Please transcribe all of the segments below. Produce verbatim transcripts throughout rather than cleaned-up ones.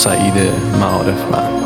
سعید معارفمند.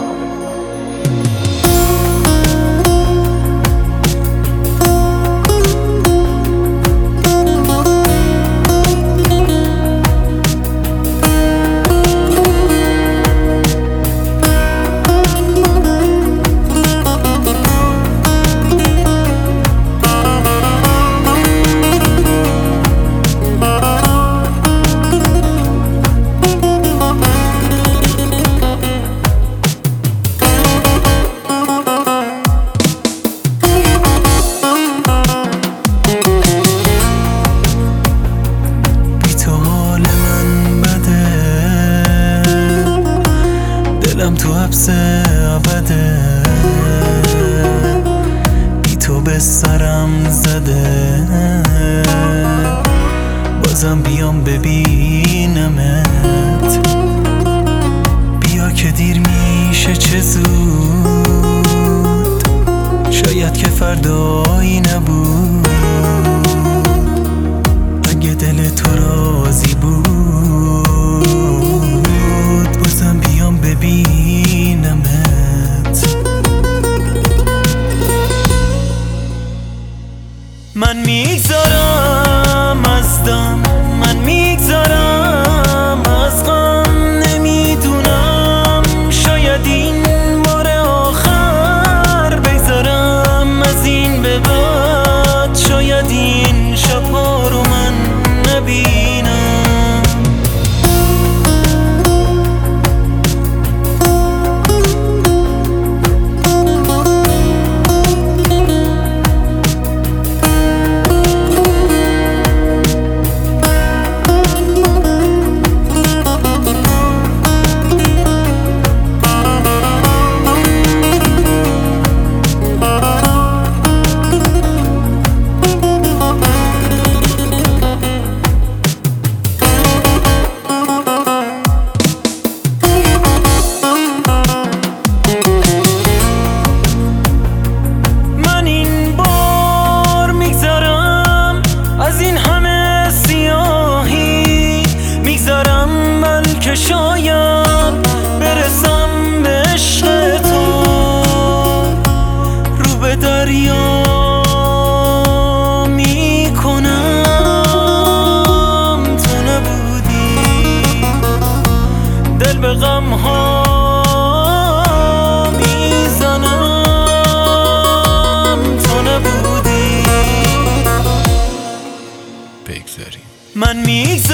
دلم تو حبس ابده، بی تو به سرم زده، بازم بیام ببینمت. بیا که دیر میشه چه زود، شاید که فردایی نبود. اگه دل تو راضی بود بازم بیام ببینمت. من میگذارم از دم، من میگذارم از غم، نمیدونم شاید این بار آخر بگذارم از این به بعد، شاید این شبها رو من نبینم. که شاید برسم به عشق تو، رو به دریا میکنم تو نبودی، دل به غم ها میزنم تو نبودی. بگذاریم من میگذارم